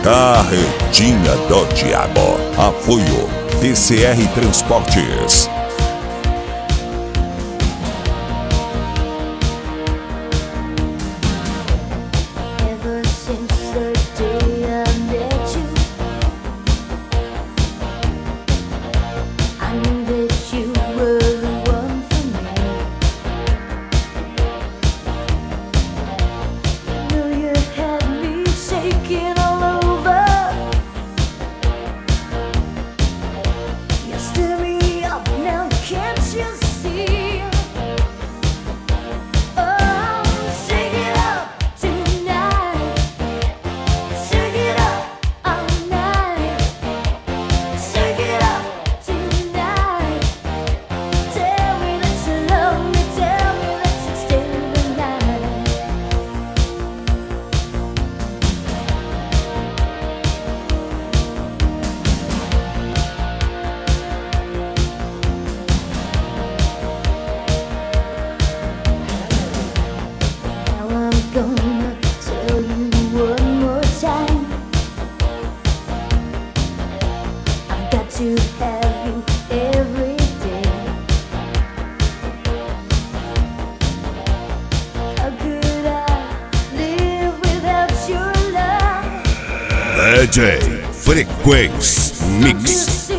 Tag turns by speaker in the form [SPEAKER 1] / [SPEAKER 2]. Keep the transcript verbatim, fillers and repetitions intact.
[SPEAKER 1] Carretinha do Diabo. Apoio T C R Transportes.
[SPEAKER 2] Ever since the day I met you, I knew that you were the one for me. Knew you had me shaking all over. You stir me up now, can't you see? Oh, shake it up tonight. Shake it up all night. Shake it up tonight. Tell me that you love me. Tell me that you stay the night. Now I'm gonna tell you one more time. I've got to have you every day. How could I live without your love?
[SPEAKER 1] D J Frequência Mix.